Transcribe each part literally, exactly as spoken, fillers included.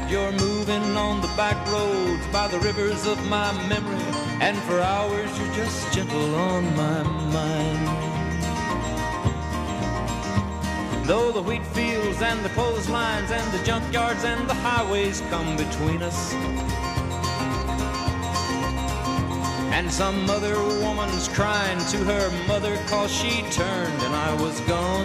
that you're moving on the back roads by the rivers of my memory, and for hours you're just gentle on my mind. Though the wheat fields and the clotheslines and the junkyards and the highways come between us, and some other woman's crying to her mother 'cause she turned and I was gone,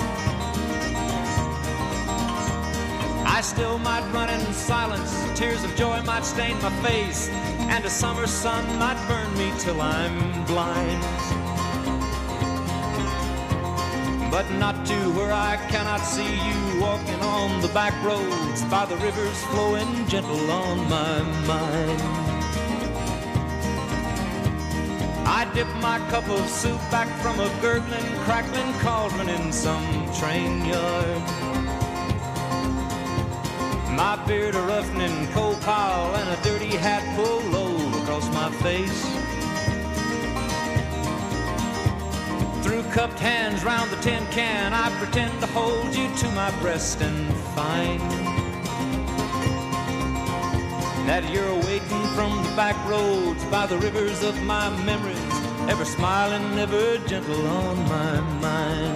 I still might run in silence, tears of joy might stain my face, and a summer sun might burn me till I'm blind. But not to where I cannot see you walking on the back roads by the rivers flowing gentle on my mind. I dip my cup of soup back from a gurgling, crackling cauldron in some train yard. My beard a roughening coal pile and a dirty hat pulled low across my face. Through cupped hands round the tin can, I pretend to hold you to my breast and find that you're waiting from the back roads by the rivers of my memories, ever smiling, ever gentle on my mind.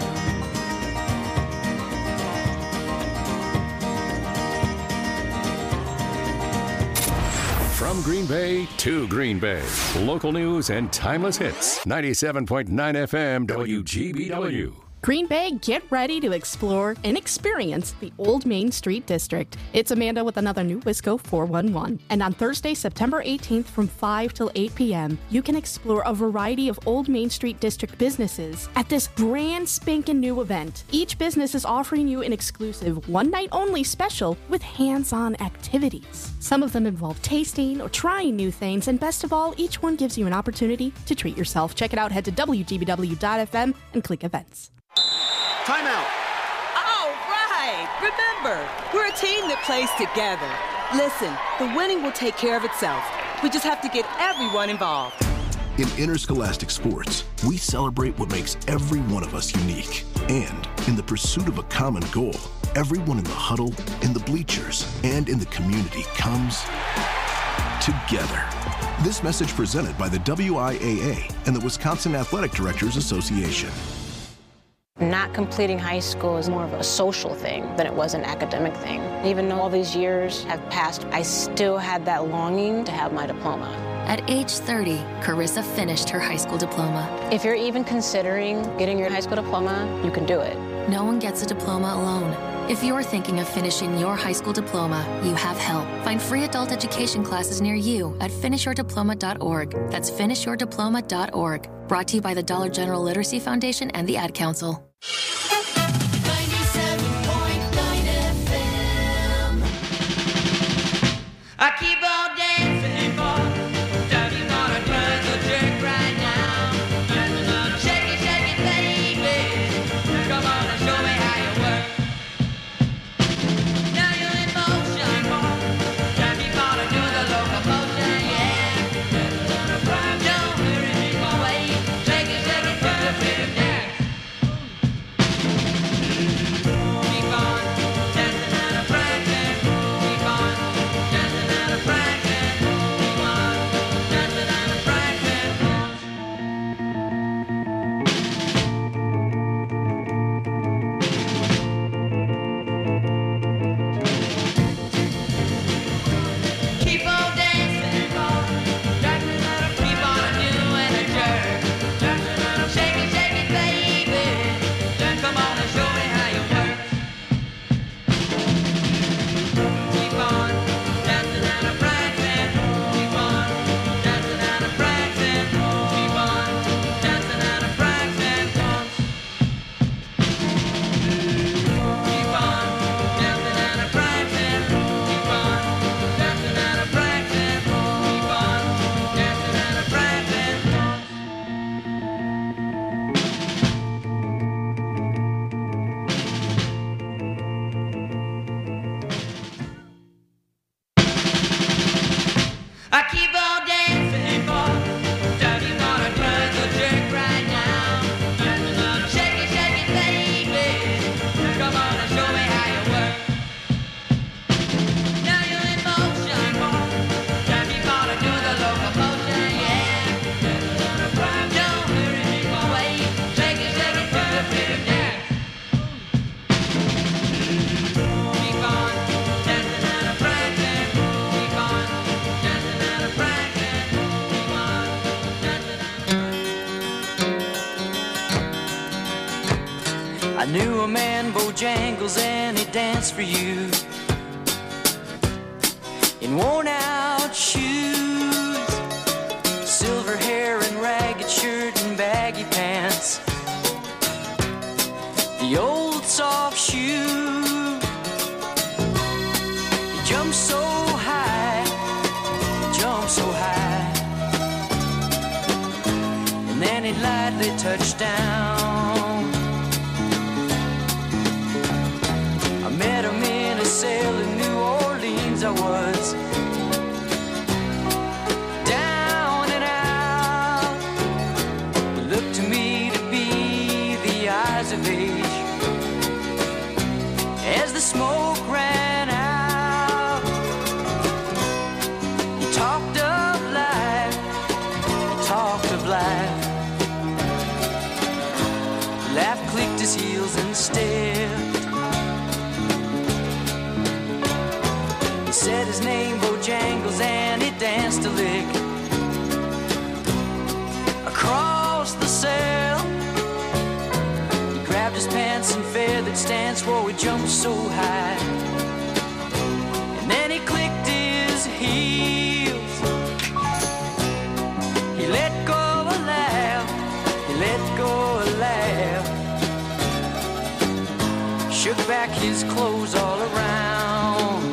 From Green Bay to Green Bay. Local news and timeless hits. ninety-seven point nine F M W G B W. Green Bay, get ready to explore and experience the Old Main Street District. It's Amanda with another new Wisco four one one. And on Thursday, September eighteenth from five till eight p.m., you can explore a variety of Old Main Street District businesses at this brand spanking new event. Each business is offering you an exclusive one-night-only special with hands-on activities. Some of them involve tasting or trying new things, and best of all, each one gives you an opportunity to treat yourself. Check it out. Head to W G B W dot F M and click events. Timeout. All right. Remember, we're a team that plays together. Listen, the winning will take care of itself. We just have to get everyone involved. In interscholastic sports, we celebrate what makes every one of us unique. And in the pursuit of a common goal, everyone in the huddle, in the bleachers, and in the community comes together. This message presented by the W I A A and the Wisconsin Athletic Directors Association. Not completing high school is more of a social thing than it was an academic thing. Even though all these years have passed, I still had that longing to have my diploma. At age thirty, Carissa finished her high school diploma. If you're even considering getting your high school diploma, you can do it. No one gets a diploma alone. If you're thinking of finishing your high school diploma, you have help. Find free adult education classes near you at finish your diploma dot org. That's finish your diploma dot org. Brought to you by the Dollar General Literacy Foundation and the Ad Council. ninety-seven point nine F M. I keep on dancing for time you gonna turn the trick right now. Shake it, shake it, baby. Come on and show me how you work. Now you're in motion. Time you gonna do the locomotion, yeah. Don't hurry, make my way. Shake it, shake it, shake it, shake it, dance. dance for you in worn out shoes, silver hair and ragged shirt and baggy pants, the old soft shoe. He jumped so high, he jumped so high, and then he lightly touched down. I met him in a sail in New Orleans. I was down and out. It looked to me to be the eyes of age as the smoke ran out. He talked of life, he talked of life. Laugh clicked his heels and stepped. He said his name Bojangles and he danced a lick across the cell. He grabbed his pants and feathered stance, whoa, he jumped so high. And then he clicked his heels. He let go a laugh, he let go a laugh, shook back his clothes all around.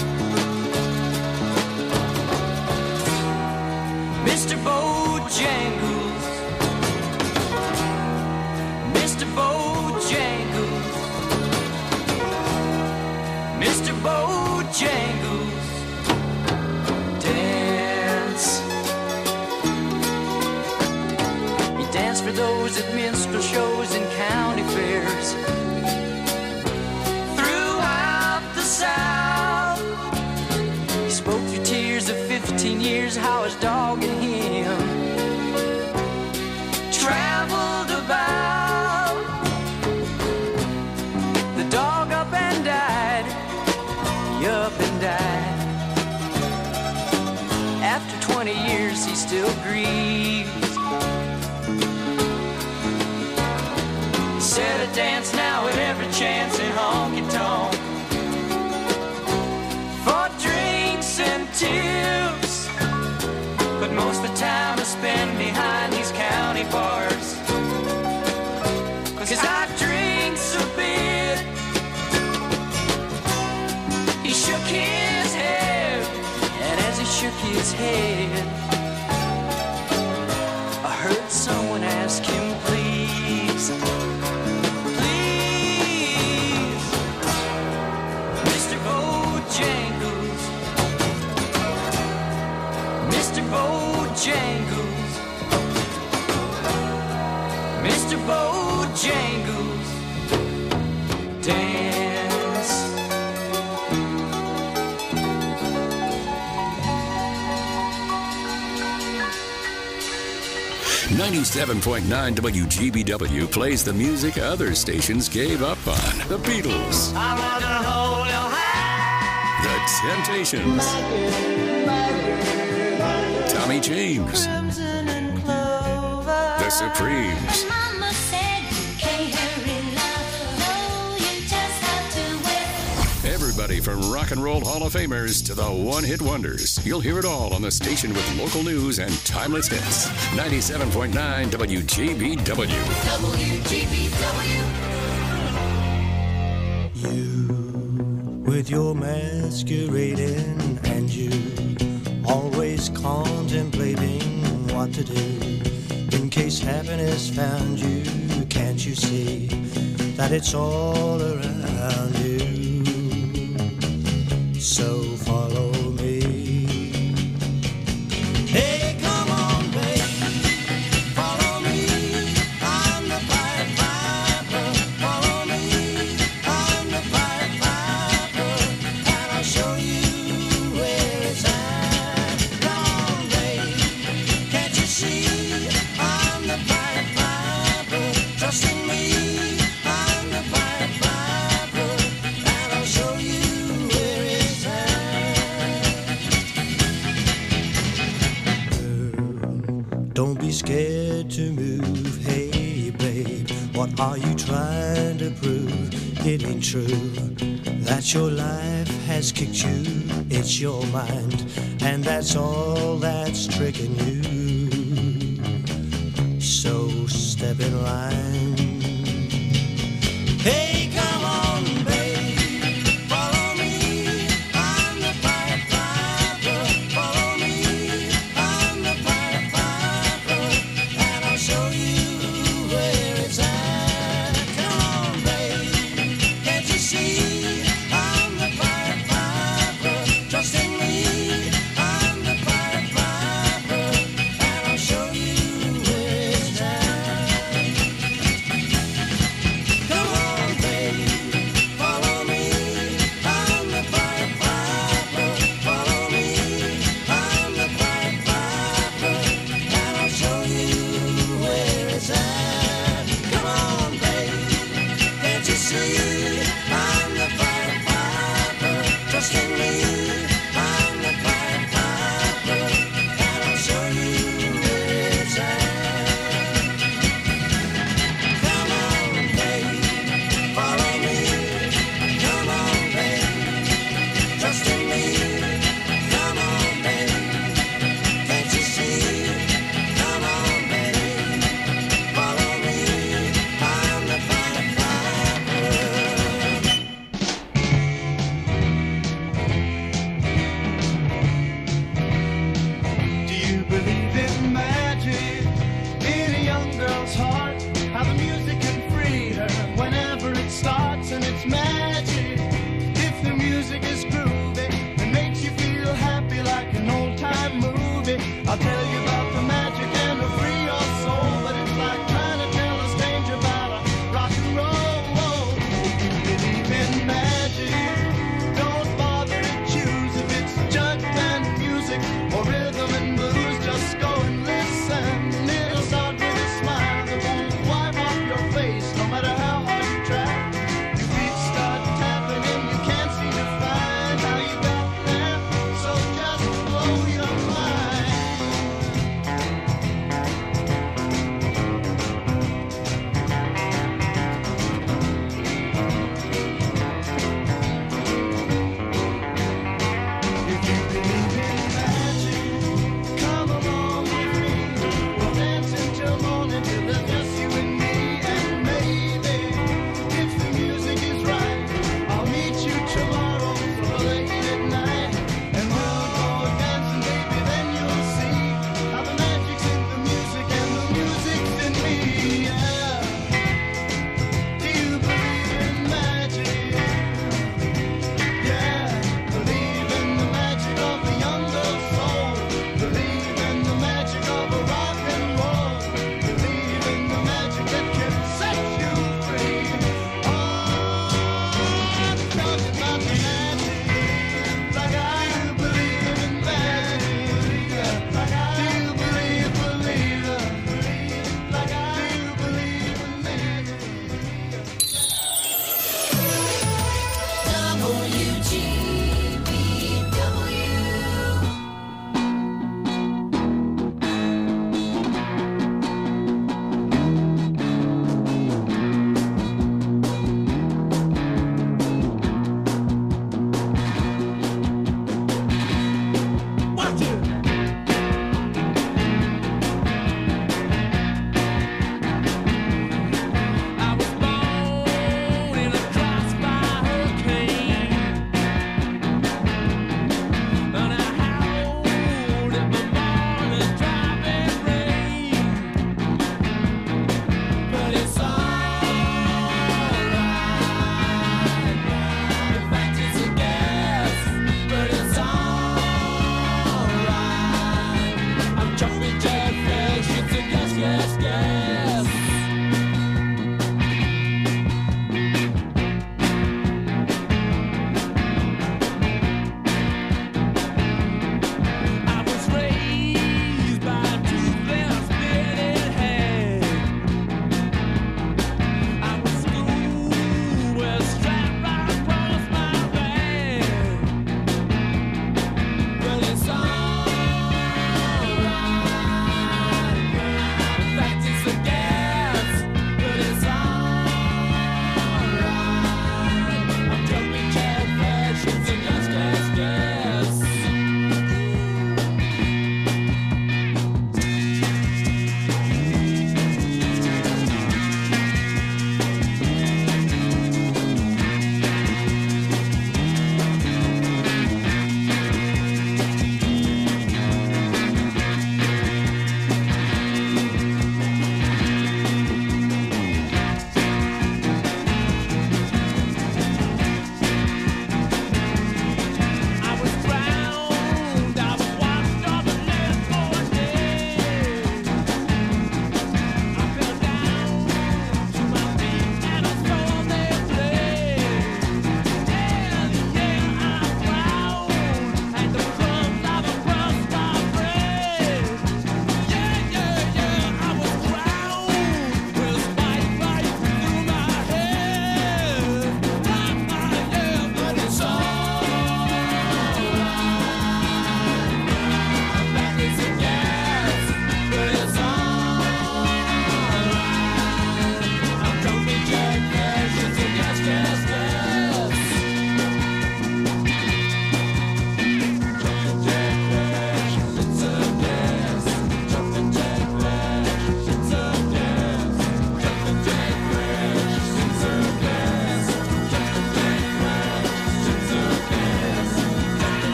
Mister Bojangles, Mister Bojangles, Mister Bojangles, dance. He danced for those at minstrel shows and county fairs throughout the South. He spoke through tears of fifteen years how his dog and him traveled about. The dog up and died, he up and died. After twenty years he still grieves. He said I dance now at every chance in honky-tonk for drinks and tips, but most of the time I spend behind these county bars, 'cause I drinks a bit. He shook his head, and as he shook his head, I heard someone ask him, please, please, Mister Bojangles, Mister Bojangles, Mister Bojangles, dance. ninety-seven point nine W G B W plays the music other stations gave up on. The Beatles, I want to hold your hand. The Temptations, Tommy James, Crimson and clover. The Supremes, Mama said you can't hurry love. No, you just have to wait. everybody from Rock and Roll Hall of Famers to the one-hit wonders. You'll hear it all on the station with local news and timeless hits. ninety-seven point nine W G B W. W G B W. With your masquerading and you always contemplating what to do in case happiness found you. Can't you see that it's all around you? So follow me. Hey, come on, babe. Follow me. I'm the Pied Piper. Follow me. I'm the Pied Piper. And I'll show you where it's at. Come on, babe. Can't you see? I'm the Pied Piper. Trust in me. I'm the Pied Piper. And I'll show you where it's at. Girl, don't be scared to move. Hey, babe, what are you trying to prove? It ain't true. that your life has kicked you, it's your mind, and that's all that's tricking you. So step in line. Hey, come on, babe, follow me. I'm the Pied Piper. Follow me. I'm the Pied Piper, and I'll show you where it's at. Come on, babe, can't you see? I'm the Pied Piper. Trust in me. I'm the Pied Piper, and I'll show you where it's at. Come on, baby.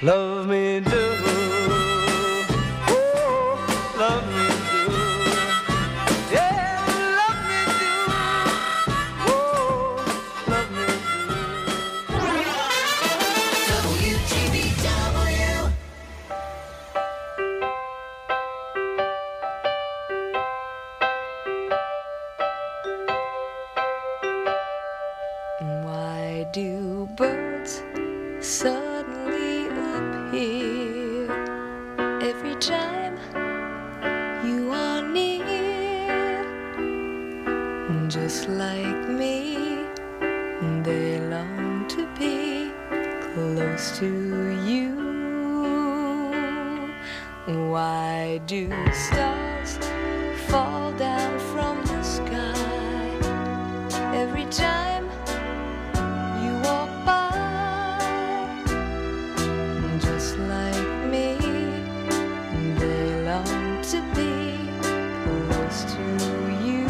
Love me do. Oh, love me do. Yeah, love me do. Oh, love me do. W G B W. Why do birds suddenly appear every time you are near? Just like me, they long to be close to you. Why do stars fall down from the sky every time you walk by? Just like me, they long to be close to you.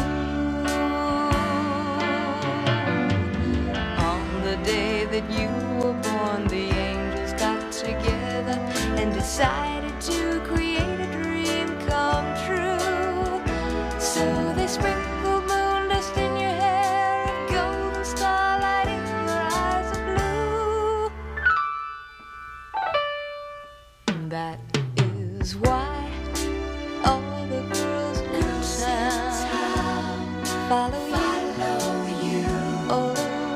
On the day that you were born, the angels got together and decided to create a dream come true. So they sprinkled moon dust in your hair and golden starlight in your eyes of blue. That is why all the girls in town follow you all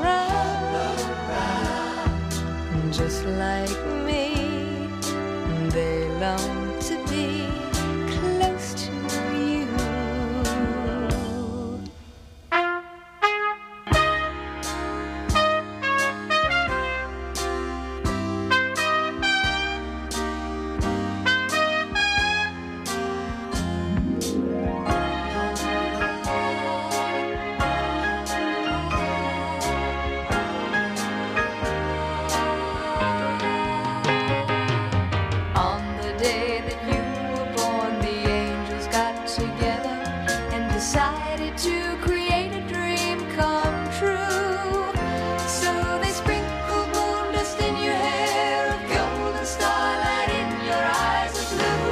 around. Just like me, they long to be close to you. On the day that you were born, the angels got together and decided to create a dream come true. So they sprinkled moon dust in your hair, of golden starlight in your eyes of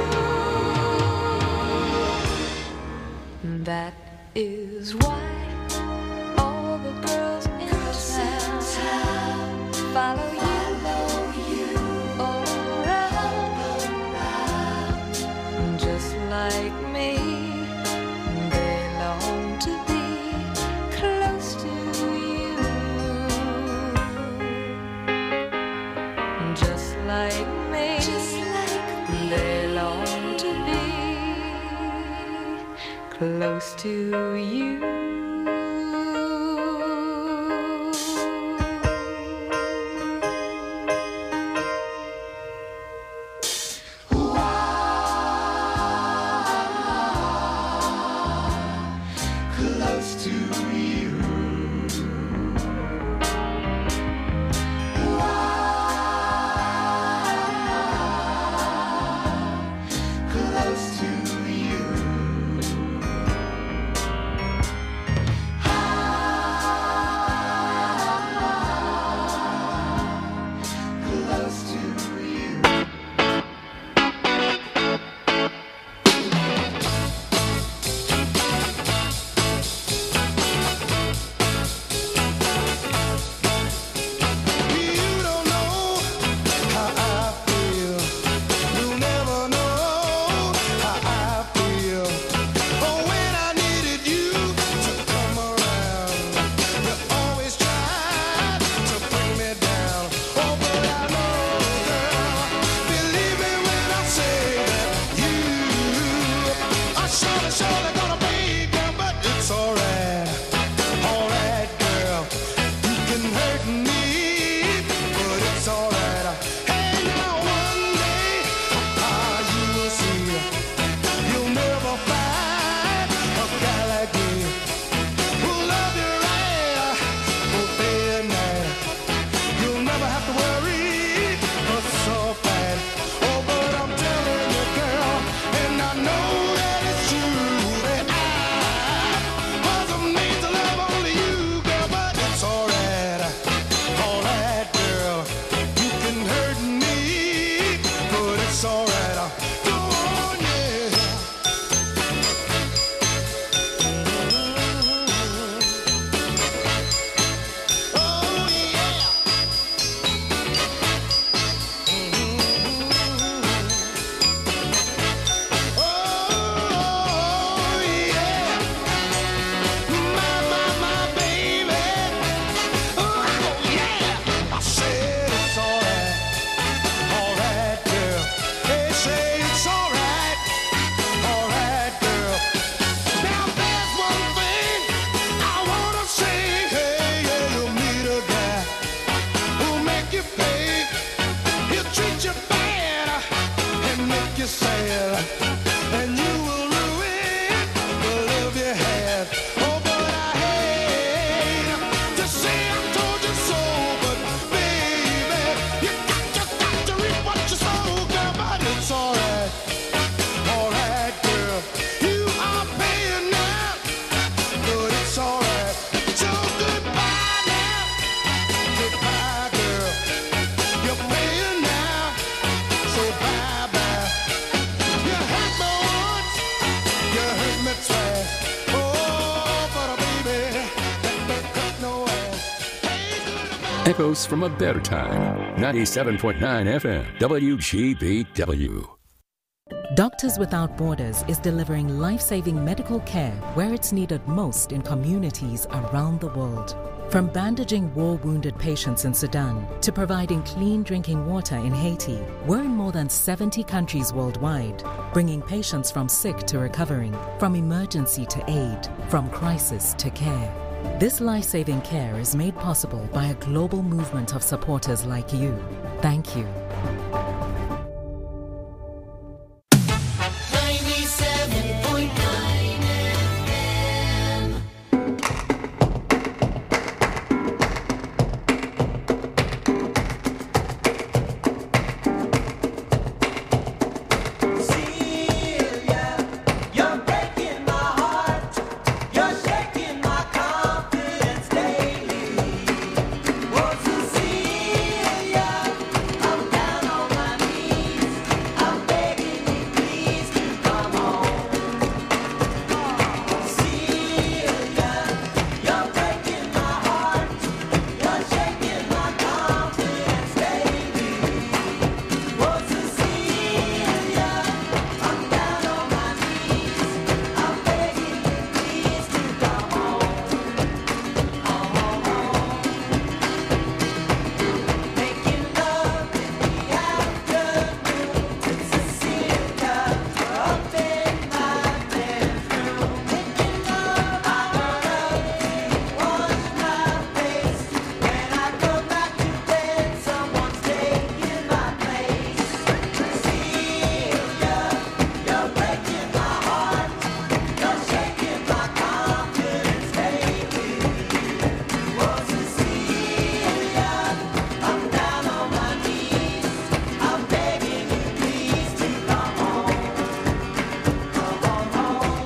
blue. That is why all the girls in town follow you all around. Just like me, they long to be close to you. Just like me, they long to be close to you. Close to you. Close to you. Close to you. You don't know how I feel. You'll never know how I feel. Oh, when I needed you to come around, you always tried to bring me down. Oh, but I know, girl, believe me when I say that you are surely, surely gonna break down, but it's alright. Alright, girl, you can hurt me, but it's alright. Hey, now one day, ah, you will see, you'll never find a guy like me who'll love you right, both day and night. You'll never have to worry, cause it's all fine. Oh, but I'm telling you, girl, and I know that it's true, that I was made to love only you, girl, but it's alright. Echoes from a better time. ninety-seven point nine F M, W G B W. Doctors Without Borders is delivering life-saving medical care where it's needed most in communities around the world. From bandaging war-wounded patients in Sudan to providing clean drinking water in Haiti, we're in more than seventy countries worldwide, bringing patients from sick to recovering, from emergency to aid, from crisis to care. This life-saving care is made possible by a global movement of supporters like you. Thank you. ninety-seven point nine F M. Celia, you're breaking my heart. You're shaking my confidence daily. Oh, Cecilia, I'm down on my knees. I'm begging you, please, to come home. Celia, you're breaking my heart. You're shaking my confidence daily. Oh, Cecilia, I'm down on my knees. I'm begging you, please, to come home. Making love in the afternoon with Cecilia up in my bedroom. Making love, I love to wash my face. When I go back to bed, someone's taking my place. Cecilia, you're breaking my heart. You're shaking my confidence daily. Oh, Cecilia, I'm down on my knees. I'm begging you, please, to come home. Come on home.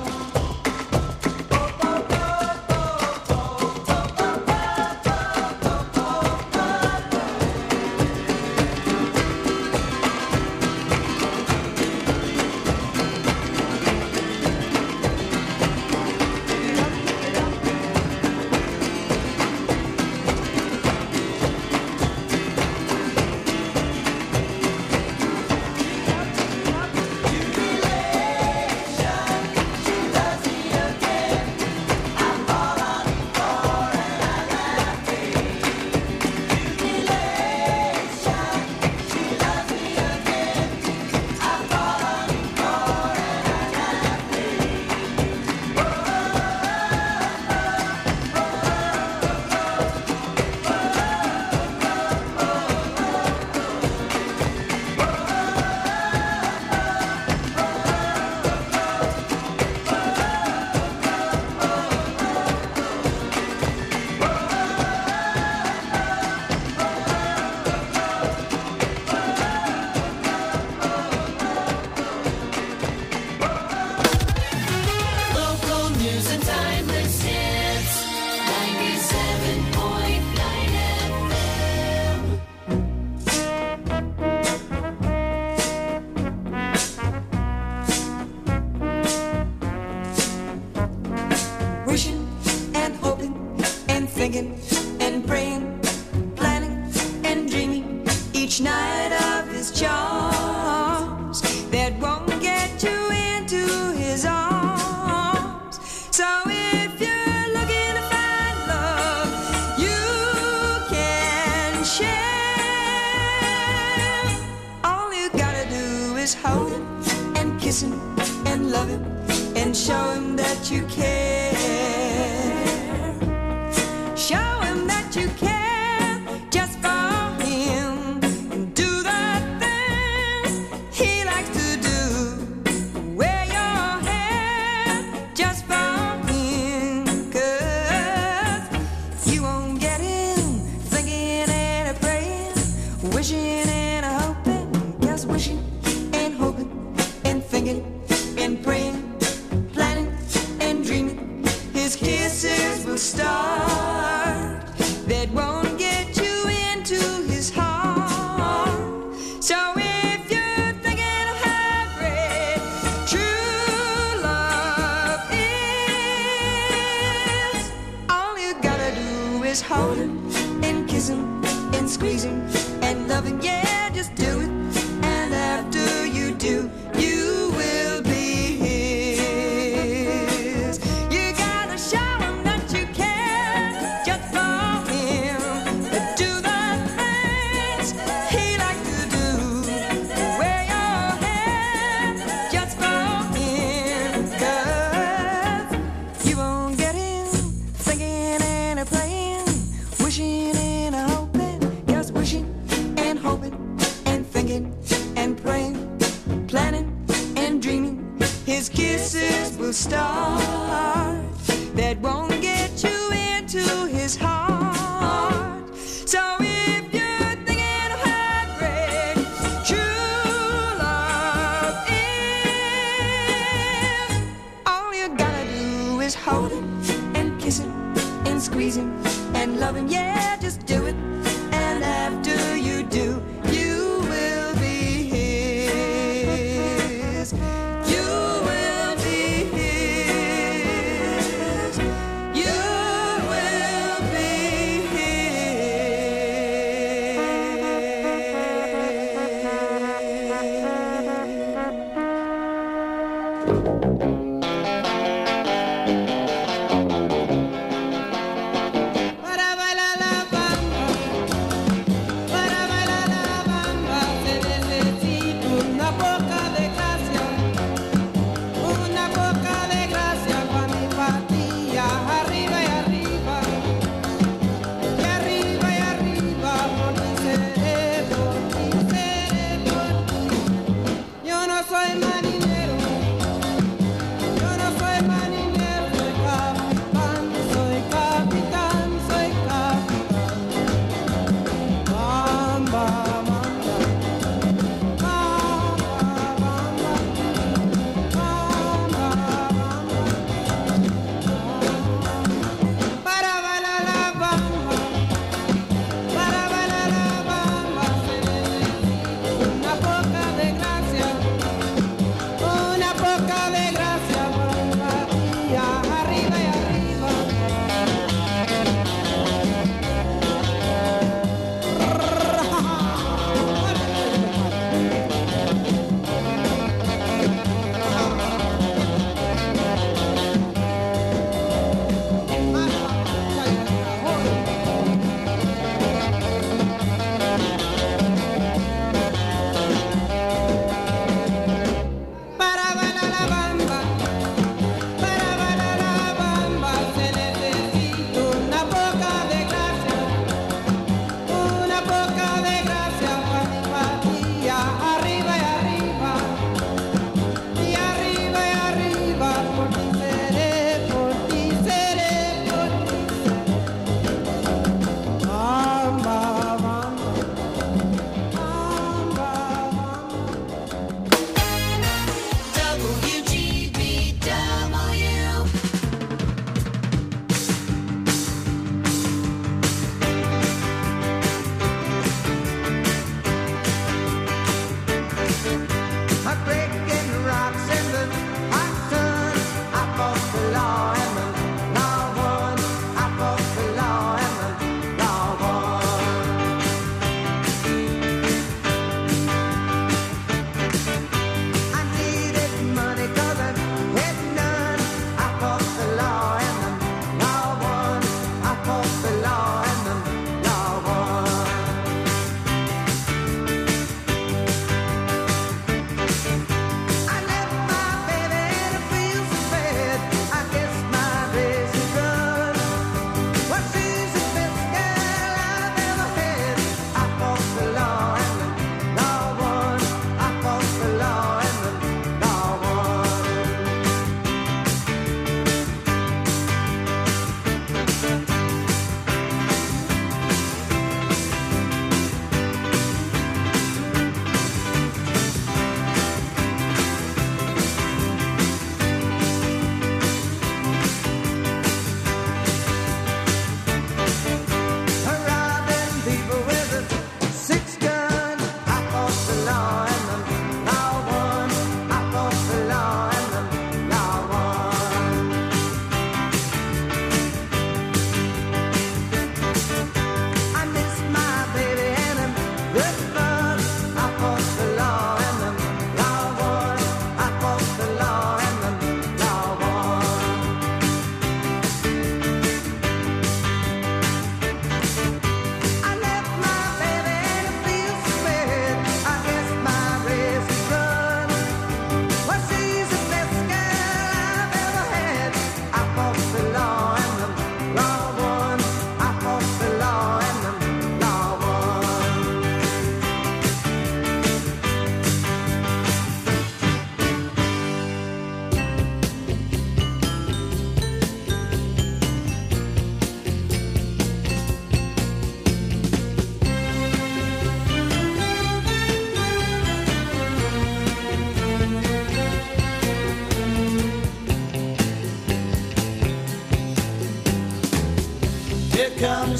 Local news and timeless hits. ninety-seven point nine F M. Wishing and hoping and thinking and praying, planning and dreaming each night of his charms that won't get you into his arms. So if you're looking to find love, you can share. All you gotta do is hold him and kiss him and love him and show him that you care. Show him that you care just for him. And do the things he likes to do. Wear your hair just for him. 'Cause you won't get him thinking and a praying, wishing and a hoping. Just wishing and hoping and thinking and praying, planning and dreaming and squeezing and loving, yeah, just do it. And after you do, you will be his. You gotta show him that you care just for him. Do the things he likes to do. Wear your hair just for him. 'Cause you won't get him thinking and a praying, wishing and a hoping, just wishing and hoping and thinking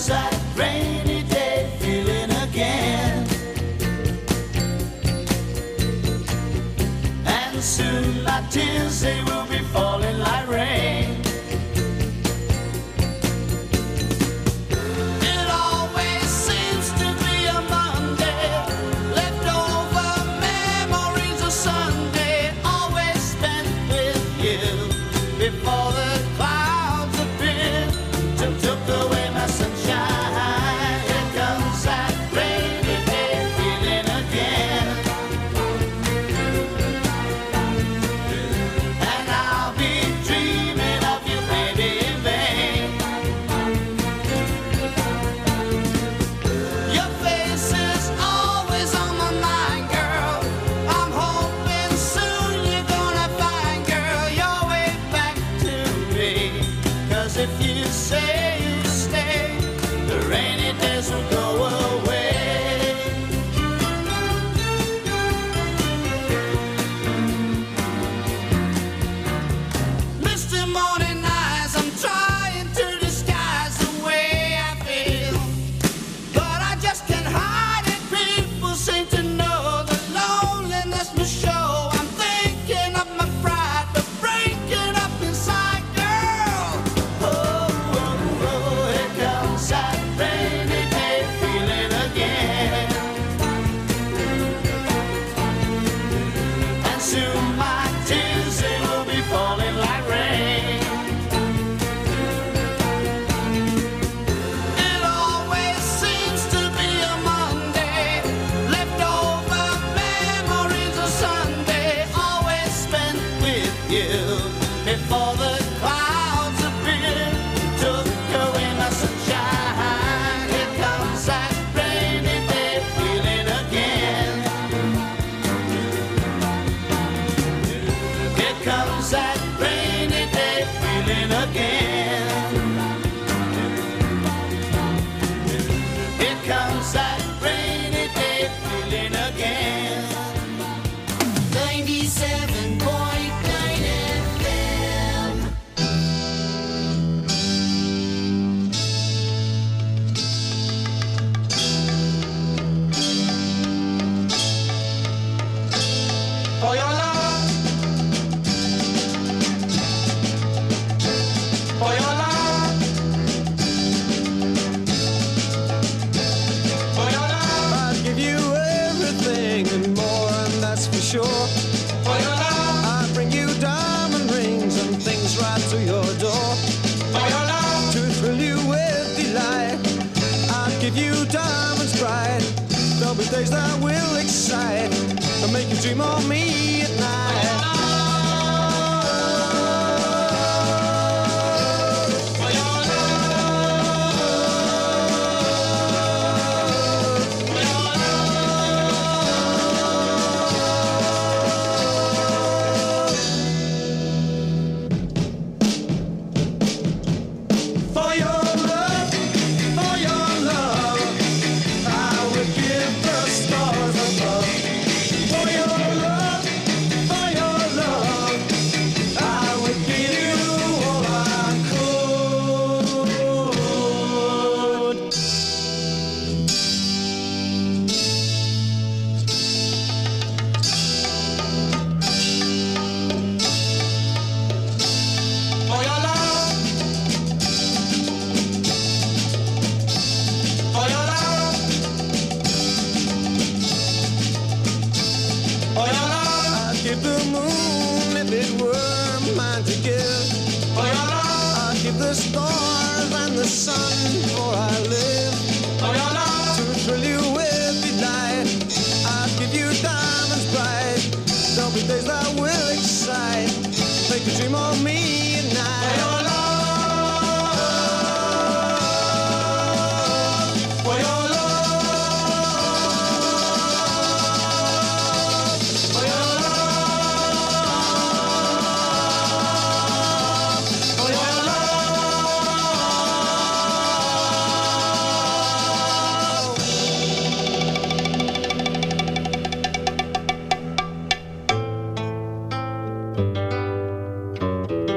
that rainy day feeling again. And soon my tears, they will be falling like rain. It always seems to be a Monday, leftover memories of Sunday, always spent with you before the clouds appeared and took away my sunshine. Here comes that rainy day feeling again. And I'll be dreaming of you, baby, in vain. Your face is always on my mind, girl. I'm hoping soon you're gonna find, girl, your way back to me. 'Cause if you say you stay, the rainy days will go away. Misty morning eyes, I'm trying to disguise the way I feel, but I just can't hide it. People seem to know the loneliness must show. I'm thinking of my pride, but breaking up inside, girl. Oh, oh, oh, here comes that rainy day feeling again. And soon my tears, they will be falling like rain. It always seems to be a Monday, leftover memories of Sunday, always spent with you before the clouds appeared and took away my sunshine. Here comes that rainy day feeling again. Here comes that rainy day feeling again. Here comes that rainy day feeling again. ninety-seven point nine F M. For your love, for your love, for your love, I'd give you everything and more, and that's for sure. for your love, I'd bring you diamond rings and things right to your door for your love, to thrill you with delight. I'd give you diamonds bright. There'll be days that will excite and make you dream of me at night. for your love, for your For your love, for your love, I would give the stars above. For your love, for your love, I would give you all I could. For your love, for your love, for your love, I'd give the moon if it were mine to give. for your love, I'd give the stars and the sun for I live. for your love, To thrill you with delight, I'd give you diamonds bright. There'll be days that will excite, make you dream of me at night. for your love, for your love, for your love, for your love.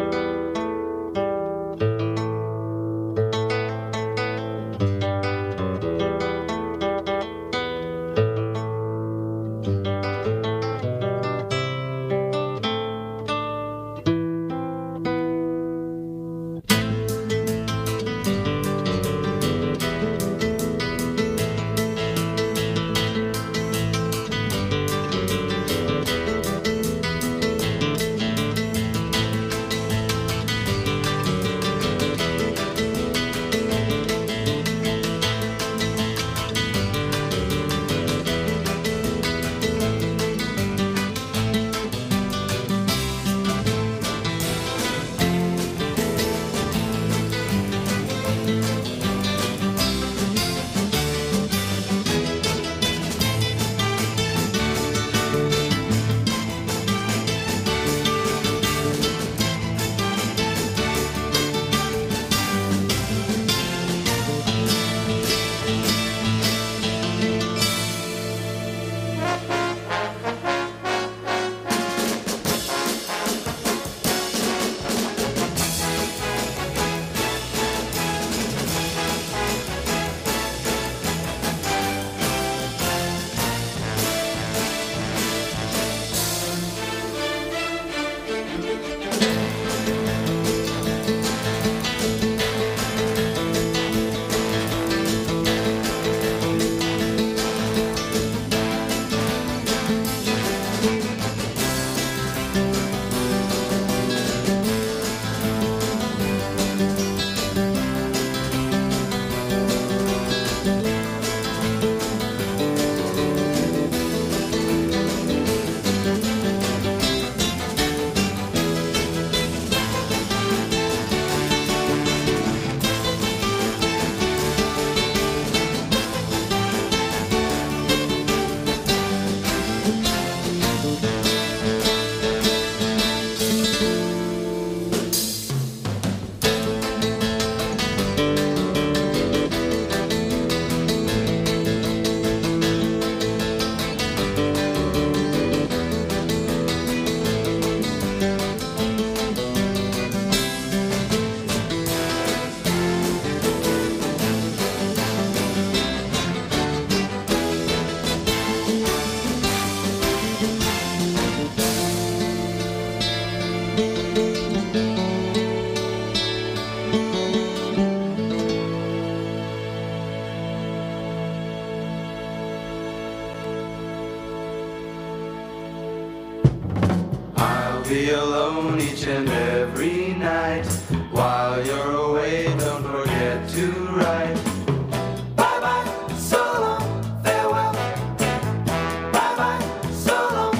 be alone each and every night. While you're away, don't forget to write. Bye bye, so long, farewell. Bye bye, so long.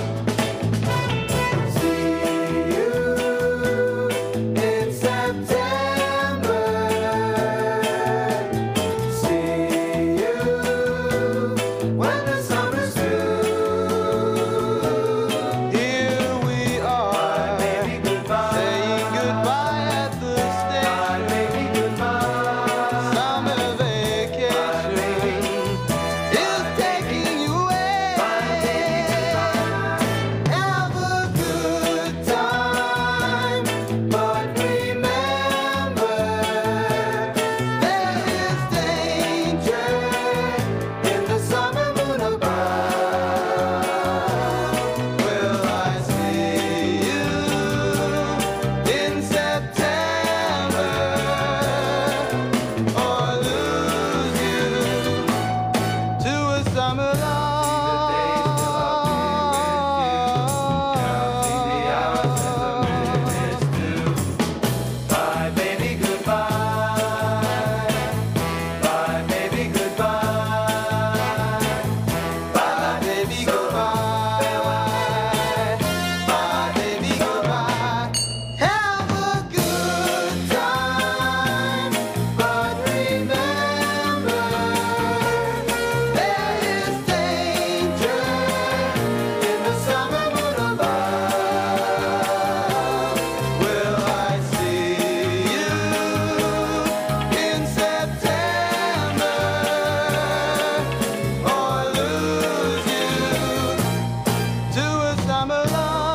See you in September. See you when the summer's through. Here we are, saying goodbye at the station. Summer vacation is taking you away. Have a good time, but remember there is danger in the summer moon above. Will I see you in September or lose you to a summer love? Bye, baby, goodbye. Bye, baby, goodbye. Bye, baby, goodbye. Bye, baby, goodbye. Have a good time, but remember there is danger in the summer moon above. Will I see you in September or lose you to a summer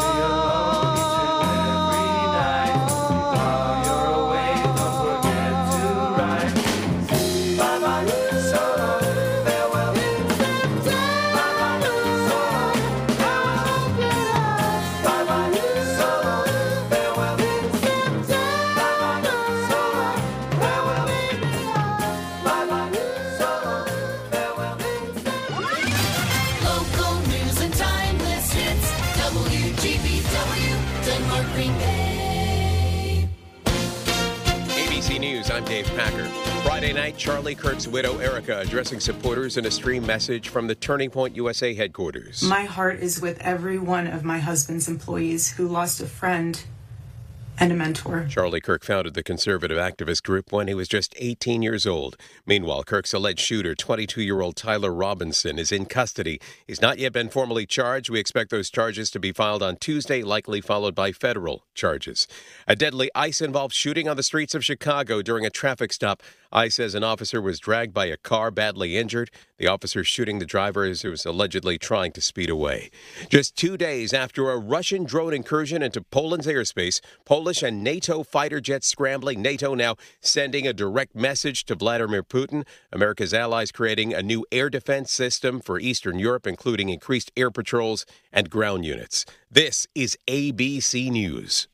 Local news and timeless hits. W G B W, Denmark Green Bay. A B C News, I'm Dave Packer. Friday night, Charlie Kirk's widow, Erica, addressing supporters in a stream message from the Turning Point U S A headquarters. My heart is with every one of my husband's employees who lost a friend and a mentor. Charlie Kirk founded the conservative activist group when he was just eighteen years old. Meanwhile, Kirk's alleged shooter, twenty-two-year-old Tyler Robinson, is in custody. He's not yet been formally charged. We expect those charges to be filed on Tuesday, likely followed by federal charges. A deadly ICE-involved shooting on the streets of Chicago during a traffic stop. ICE says an officer was dragged by a car, badly injured. The officer shooting the driver as he was allegedly trying to speed away. Just two days after a Russian drone incursion into Poland's airspace, Polish and NATO fighter jets scrambling. NATO now sending a direct message to Vladimir Putin. America's allies creating a new air defense system for Eastern Europe, including increased air patrols and ground units. This is A B C News.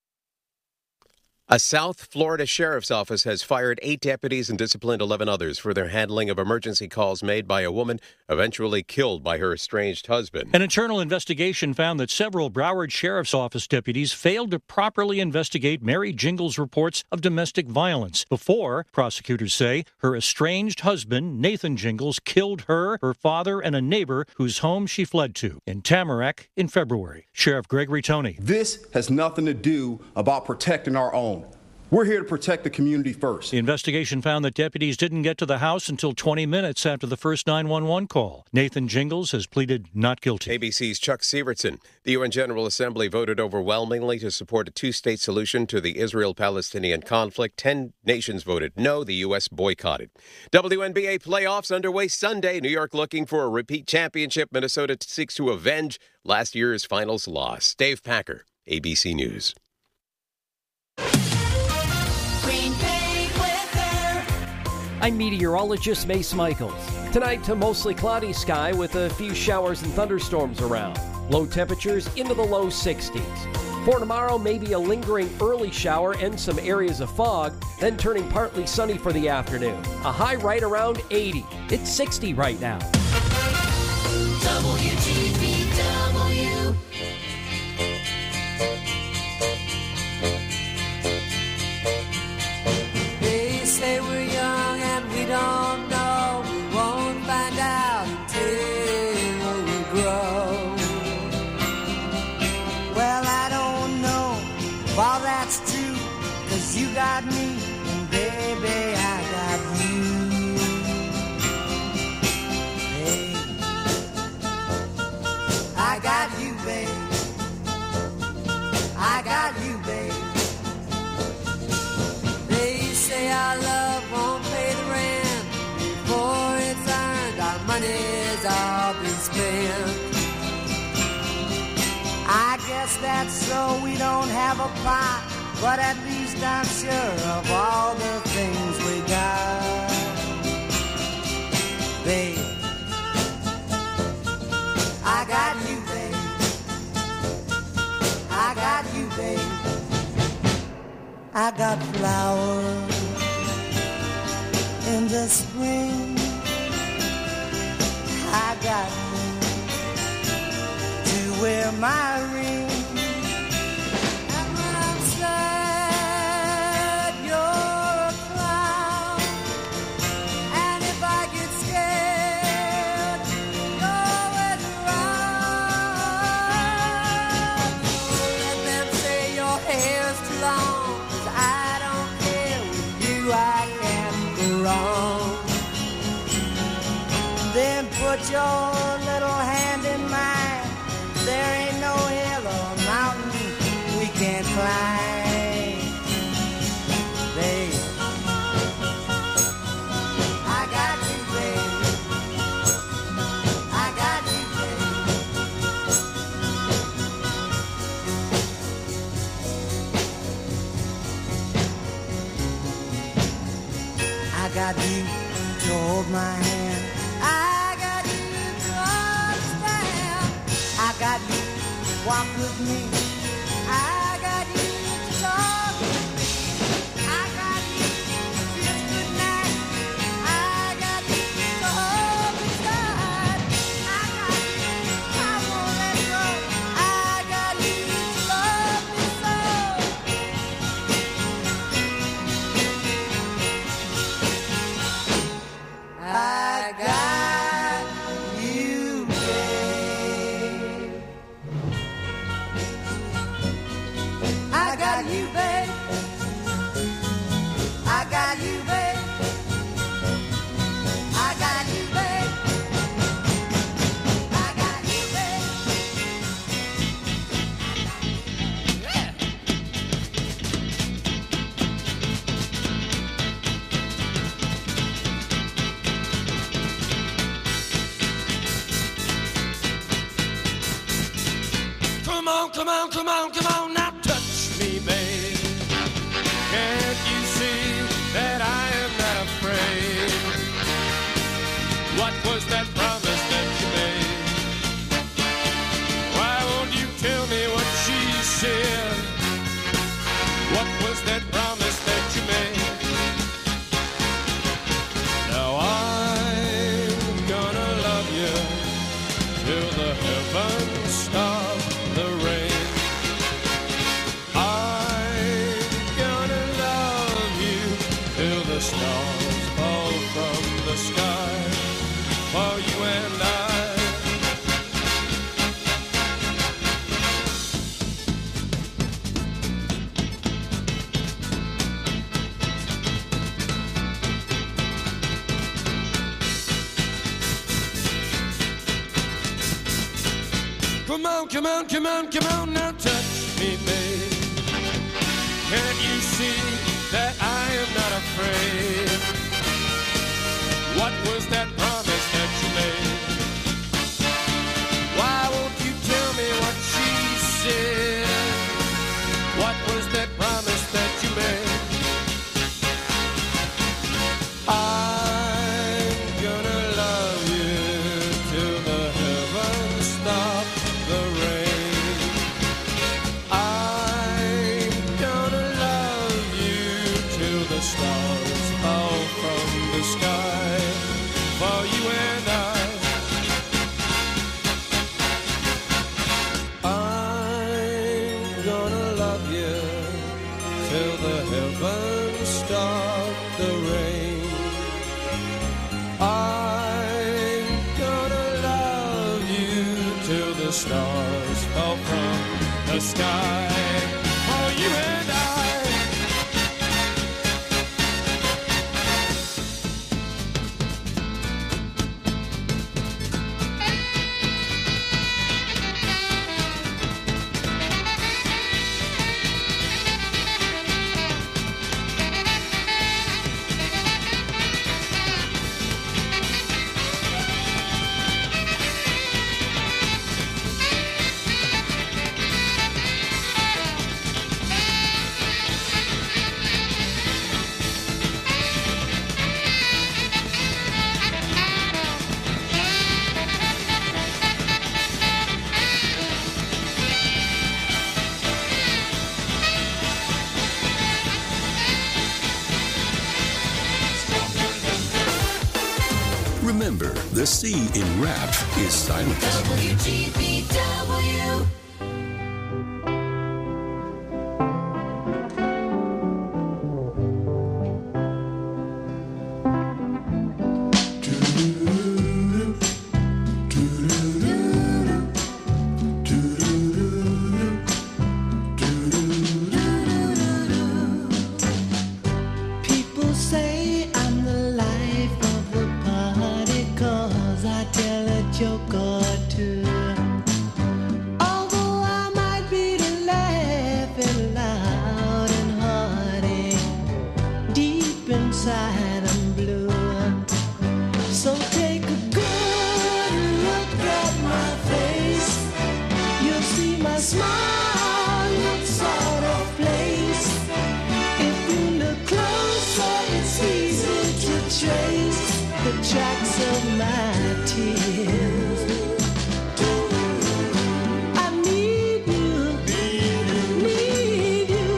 A South Florida sheriff's office has fired eight deputies and disciplined eleven others for their handling of emergency calls made by a woman eventually killed by her estranged husband. An internal investigation found that several Broward Sheriff's Office deputies failed to properly investigate Mary Jingles' reports of domestic violence before, prosecutors say, her estranged husband, Nathan Jingles, killed her, her father, and a neighbor whose home she fled to in Tamarack in February. Sheriff Gregory Toney. This has nothing to do about protecting our own. We're here to protect the community first. The investigation found that deputies didn't get to the house until twenty minutes after the first nine one one call. Nathan Jingles has pleaded not guilty. A B C's Chuck Sievertson. The U N General Assembly voted overwhelmingly to support a two-state solution to the Israel-Palestinian conflict. Ten nations voted no. The U S boycotted. W N B A playoffs underway Sunday. New York looking for a repeat championship. Minnesota seeks to avenge last year's finals loss. Dave Packer, A B C News. I'm meteorologist Mace Michaels. Tonight, a mostly cloudy sky with a few showers and thunderstorms around. Low temperatures into the low sixties. For tomorrow, maybe a lingering early shower and some areas of fog, then turning partly sunny for the afternoon. A high right around eighty. It's sixty right now. W G B W. They say we're young and we don't know. We won't find out until we grow. Well, I don't know if all that's true, 'cause you got me, and baby, I got you. Hey, I got you, babe. I got you, babe. They say our love won't pay the rent before it's earned. Our money's all been spent. I guess that's so we don't have a pot, but at least I'm sure of all the things we got. Babe, I got you, babe. I got you, babe. I got flowers in the spring. I got you to wear my ring. And when I'm sad, you're a clown. And if I get scared, you're always around. Let them say your hair's too long, 'cause I don't care. With you I can't go wrong. Then put your little hand in mine. There ain't no hill or mountain we can't climb. Babe, I got you, babe. I got you, babe. I got you to hold my hand. I got you to understand. I got you to walk with me. I got you to talk with me. I got you to kiss goodnight. I got you to hold me tight. I got you, I won't let go. I got you to love me so. I got you, babe. I got you, babe. I got you, babe. I got you, babe. I got you, babe. Come on, come on, come on, come on, now touch me, babe. Can't you see that I am not afraid? What was that promise that you made? Why won't you tell me what she said? What was that promise that you made? Now I'm gonna love you till the heavens stop the rain. I'm gonna love you till the stars fall from the sky for you and I. Come on, come on, come on, come on, now touch me, babe. Can't you see that I am not afraid? What was that promise that you made? Why won't you tell me what she said? What was that promise that you made? I'm gonna love you till the heavens stop the rain. I'm gonna love you till the stars fall from the sky for you. stars fell from the sky for you and I. Remember, the C in rap is silent. W G B W. People say I'm the life of the party 'cause I tell a joke or two. Although I might be laughing loud and hearty, deep inside I'm blue. So take a good look at my face. You'll see my smile looks out of place. If you look closer, it's easy to trace the tracks of my tears. I need you, need you.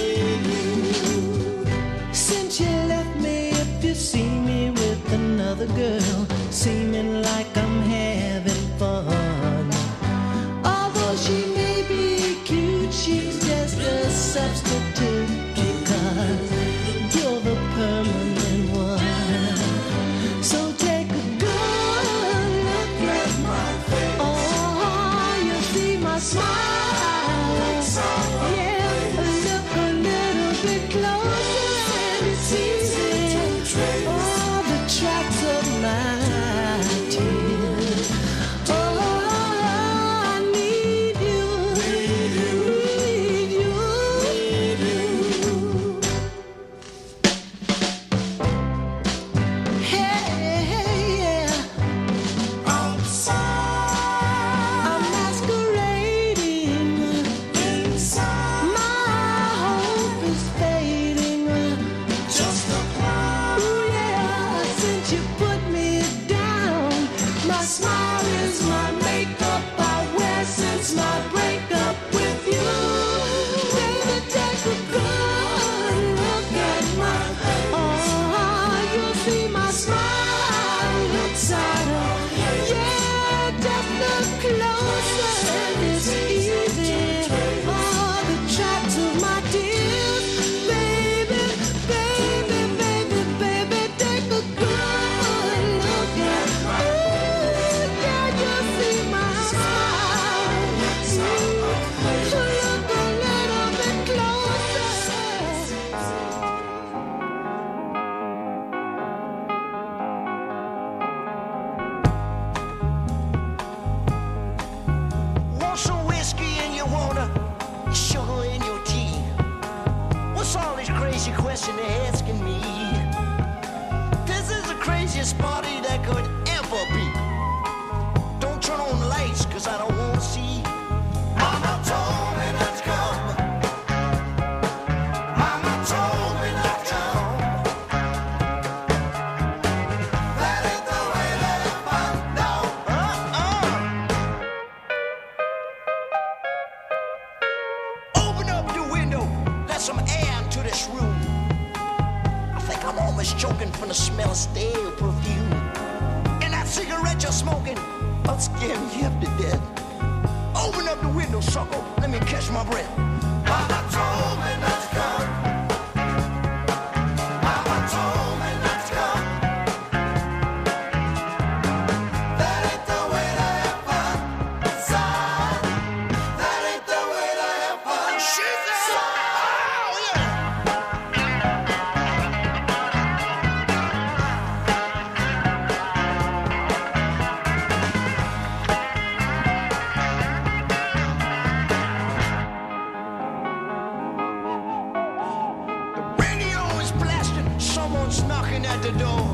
Since you left me, if you see me with another girl, seeming like I'm having fun. Although she may be cute, she's just a substitute because you're the permanent one. So take a good look at my face. Oh, you see my smile. Yeah, look a little bit closer and it's easy to trace all the tracks of my tears. Oh, I need you, need you, need you. Hey, yeah. Outside, I'm masquerading. Inside, my hope is fading. Just a cloud. Ooh, yeah. Since you put me down, my smile is my makeup I wear since my breakup with you. Baby, take a good look at my face. Oh, you'll see my smile looks out of. Yeah, just look closer and it's easy. All the tracks of my tears. Baby, baby, baby, baby, take a good look at my face. Yeah, you'll see my smile. Look a little bit closer. Want some whiskey in your water, sugar in your tea? What's all this crazy question they're asking me? This is the craziest party that could ever be. Don't turn on the lights, cause I don't want to see. Mama told me not to come. Mama told me not to come. That ain't the way that I found out. Uh-uh. Open up the window, let some air into this room. I think I'm almost choking from the smell of stale perfume. And that cigarette you're smoking, I'll scare me up to death. Open up the window, sucker, let me catch my breath. Mama told me not to come. Mama told me not to come. That ain't the way that I find. door.